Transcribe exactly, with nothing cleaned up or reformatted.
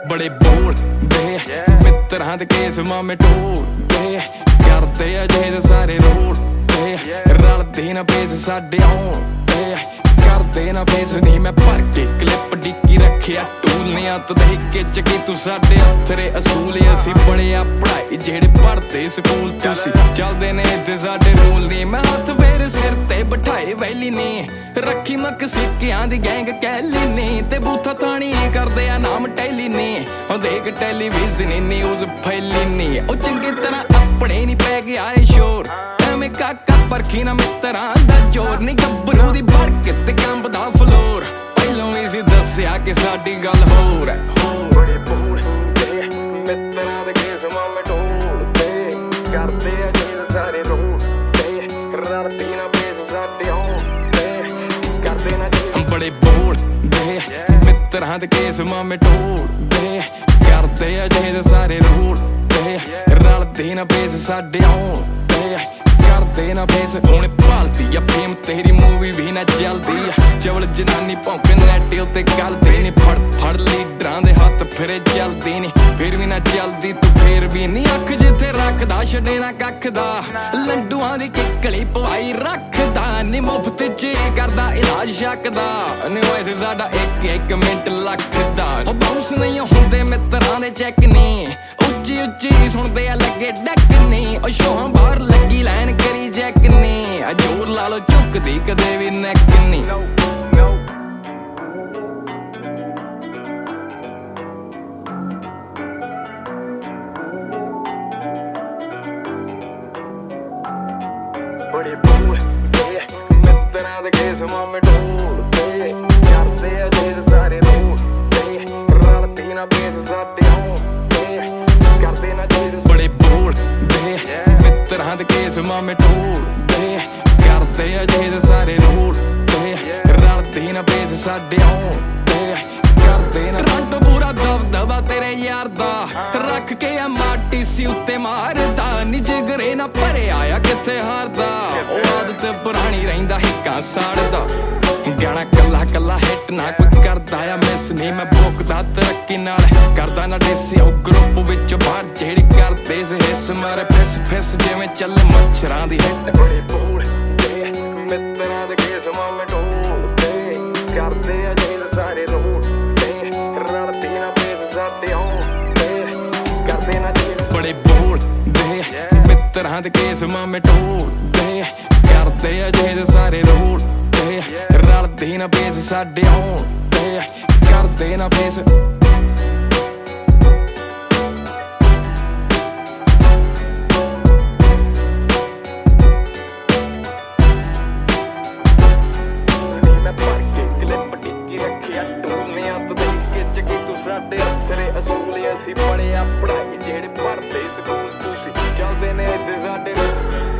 बड़े बोलदे मित्रां दे केस मामे ढोलदे करदे अजे सारे रोलदे रलदे ना पेस साडे आउंदे करदे ना फेस नी मैं भर के क्लिप डिक्की रखिया टूलियां तो देख के चकी तू साडे अथरे असूल असी बड़े आ पढ़ाई जेड़े पढ़ते स्कूल तुसी चलदे ने ते साडे रूल नी मैं हथ फेर सिर ते बिठाए वैली नी रखी मक सिक्कियां दी गैंग कैली नी ते बूथा ताणी करदे आ नाम टैली नी ओ देख टेलीविजन न्यूज़ फैली नी ओ चंगी तरह अपने नी पै गया ए शोर मैं काका परखी ना मित्रां दा जोर नी गब्बरू दी बरक ते कंबदा फ्लोर पहलों ही सी दस्सिया कि साडी गल होर है बड़े बोलदे मित्रां दे केस मामे ढोलदे करदे अजे सारे रोलदे रलदी ना पेस साडे आउंदे करदे ना बड़े बोलदे मित्रां दे केस मामे ढोलदे करदे अजे सारे रोलदे रलदी ना पेस साडे आउंदे करदे ना फेस हुण भालदी आ फेम तेरी मूवी भी ना चलदी चवल जनानी भौंके नैट उत्ते गलदी नी फड़ फड़ लीडरां दे हत्थ फिरे चलदी नी फिर भी ना चलदी तू फिर भी नी अख जिथे रखदा छड्डे ना कख दा लंडूआं दी किकली पवाई रखदा नी मुफ्त च करदा इलाज शकदा नी वैसे साडा एक एक मिंट लखदा ओ बाउंस नहीं हुंदे मित्रां दे चैक नी उच्ची उच्ची सुणदे आ लगे डक नी ओ शोहां बाहर लगी लाइन करी जैक नी जोर ला लो झुकदी कदे भी नैक नी बड़े बोलदे मित्रां दे केस मामे ढोलदे करदे अजे सारे रोलदे रलदी ना पेस साडे आउंदे करदे ना बड़े बोलदे मित्रां दे केस मामे ढोलदे करदे अजे सारे रोलदे रलदी ना पेस साडे आउंदे करदे ना रंट पूरा दबदबा तेरे यार दा रख के आ माटी सी उत्ते मारदा नी जिगरे ना भरे आया किथे हारदा ओ आदत पुरानी रहिंदा हिक्का साड़दा गाना कला कला हिट ना कोई करदा आ मिस नी मैं भोकदा तरक्की नाल करदा ना देसी ओ ग्रुप विच बाहर जेड़ी करदे से हिस मारे फिस फिस जिवें चले मच्छरां दी हिट बड़े बोलदे मित्रां दे केस मामे ढोलदे करदे अजे सारे रोलदे रलदी ना पेस साडे आउंदे करदे ना बड़े बोलदे मित्रां दे केस मामे ढोलदे करदे अजे सारे रोलदे रलदी ना पेस साडे आउंदे करदे ना फेस साडे अथरे असूल असी बड़े आ पढ़ाई जेड़े पढ़ते स्कूल तुसी चलदे ने ते साडे